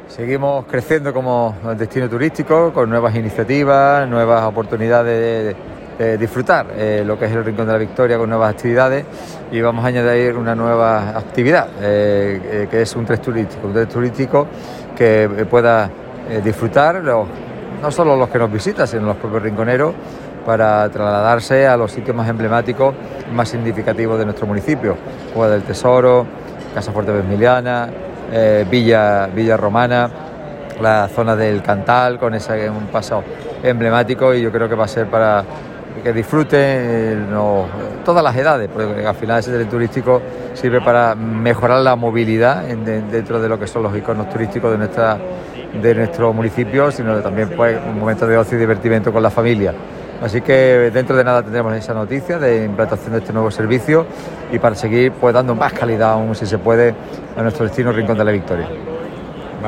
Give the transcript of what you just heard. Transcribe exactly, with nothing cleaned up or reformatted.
Seguimos creciendo como destino turístico, con nuevas iniciativas, nuevas oportunidades de, de disfrutar eh, lo que es el Rincón de la Victoria, con nuevas actividades, y vamos a añadir una nueva actividad eh, eh, que es un tren turístico, un tren turístico que pueda eh, disfrutar los, no solo los que nos visitan, sino los propios rinconeros, para trasladarse a los sitios más emblemáticos, más significativos de nuestro municipio: Cueva del Tesoro, Casa Fuerte Vesmiliana, eh, Villa, Villa Romana, la zona del Cantal, con ese un paso emblemático, y yo creo que va a ser para que disfruten eh, no, todas las edades, porque al final ese tren turístico sirve para mejorar la movilidad en, de, dentro de lo que son los iconos turísticos de nuestra de nuestro municipio, sino también pues un momento de ocio y divertimento con la familia. Así que dentro de nada tendremos esa noticia de implantación de este nuevo servicio, y para seguir pues dando más calidad aún, si se puede, a nuestro destino Rincón de la Victoria.